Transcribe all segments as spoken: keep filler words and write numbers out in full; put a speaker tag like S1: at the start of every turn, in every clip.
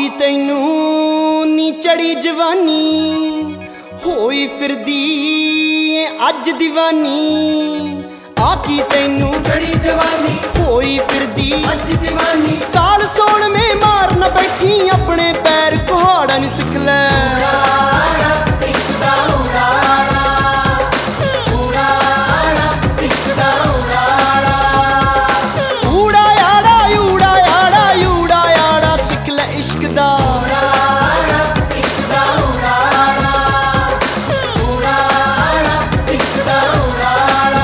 S1: ਤੈਨੂੰ ਨੀ ਚੜੀ ਜਵਾਨੀ ਹੋਈ ਫਿਰਦੀ ਏ ਅੱਜ دیਵਾਨੀ ਆਕੀ ਤੈਨੂੰ
S2: ਚੜੀ ਜਵਾਨੀ
S1: ਹੋਈ ਫਿਰਦੀ
S2: ਅੱਜ دیਵਾਨੀ
S1: ਸਾਲ ਸੋਹਣਵੇਂ ਮਾਰ ਨਾ ਬੈਠੀ ਆਪਣੇ ਪੈਰ ਕੁਹਾੜਾ ਨੀ ਸਿੱਖ ਲੈ
S2: ਇਸ਼ਕ ਦਾ ਉਰਾੜਾ ਉਰਾੜਾ ਇਸ਼ਕ ਦਾ ਉਰਾੜਾ
S1: ਊੜਾ ਆੜਾ ਊੜਾ ਆੜਾ ਊੜਾ ਆੜਾ ਸਿੱਖ ਲੈ ਇਸ਼ਕ ਦਾ
S2: ਉਰਾੜਾ ਇਸ਼ਕ ਦਾ ਉਰਾੜਾ ਉਰਾੜਾ ਇਸ਼ਕ ਦਾ ਉਰਾੜਾ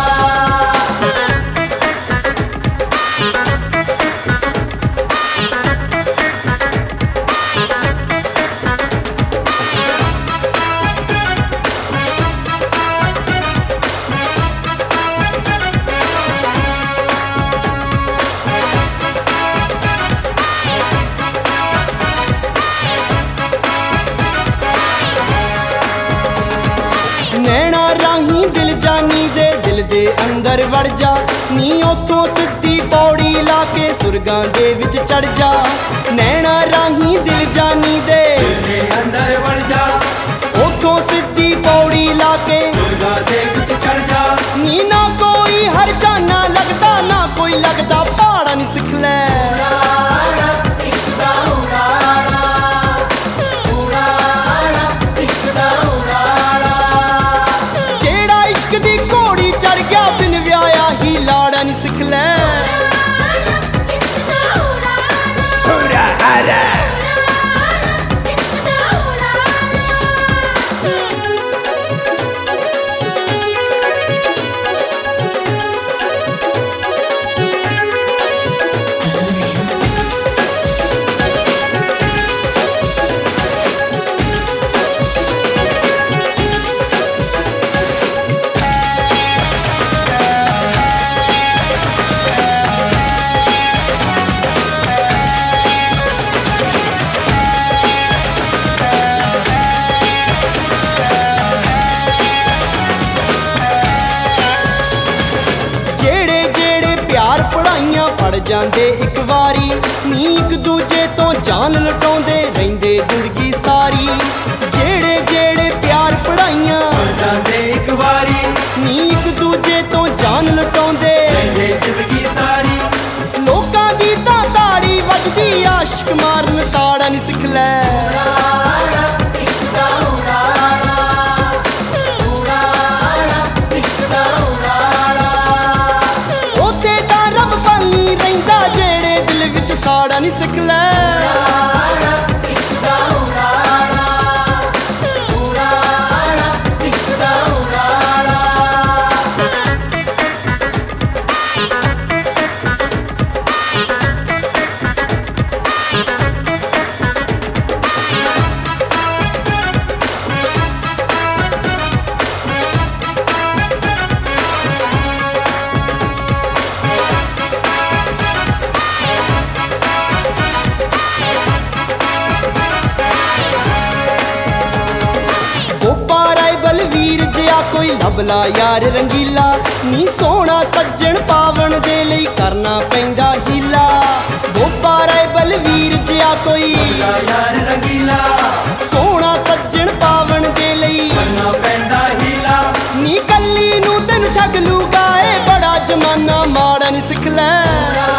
S1: नैना राही दिल जानी दे दिल दे अंदर वड़ जा नी उथों सिद्धी पौड़ी ला के सुरगां दे विच चढ़ जा नैना राही दिल जानी दे
S2: ਦੇ ਅੰਦਰ ਵੜ ਜਾ
S1: उथों सिद्धी पौड़ी ला के
S2: ਸੁਰਗਾਂ ਦੇ ਵਿੱਚ ਚੜ ਜਾ
S1: नी ना कोई हर जाना लगदा ना कोई लगदा पहाड़ा नी सिख ले
S2: ਉਰਾੜਾ ਇਸ਼ਕ ਦਾ ਉਰਾੜਾ ਉਰਾੜਾ ਇਸ਼ਕ ਦਾ ਉਰਾੜਾ
S1: जेड़ा इश्क दी घोड़ी चढ़ गया बिन व्याया ही लाड़ा नी सिख ले पढ़ाइयां पढ़ जांदे एक वारी नी एक दूजे तो जान लुटाउंदे रहिंदे जिंदगी सारी जेड़े जेड़े प्यार पढ़ाइयां
S2: ਪੜ ਜਾਂਦੇ ਇੱਕ ਵਾਰੀ
S1: नी एक दूजे तो जान लुटाउंदे
S2: ਰਹਿੰਦੇ ਜ਼ਿੰਦਗੀ ਸਾਰੀ
S1: लोकां दी तां ताड़ी वजदी आशिक मारन ताड़ा नी सिख ले
S2: ਉਰਾੜਾ ਇਸ਼ਕ ਦਾ ਉਰਾੜਾ ਉਰਾੜਾ ਇਸ਼ਕ ਦਾ ਉਰਾੜਾ
S1: ओते दा रब पाली रहिंदा जेड़े दिल विच साड़ा नी सिख ले
S2: ਉਰਾੜਾ ਇਸ਼ਕ ਦਾ ਉਰਾੜਾ ਉਰਾੜਾ ਇਸ਼ਕ ਦਾ ਉਰਾੜਾ
S1: बलवीर जिया कोई लभला यार रंगीला नी सोना सज्जन पावन दे लई करना पैंदा हीला गोपा राय बलवीर जिया कोई
S2: ਲਾ ਯਾਰ ਰੰਗੀਲਾ
S1: सोना सज्जन पावन दे लई
S2: ਕਰਨਾ ਪੈਂਦਾ ਹੀਲਾ
S1: नी कल्ली नू तेन ठग लूगा ए बड़ा जमाना माड़ा नी सिख ले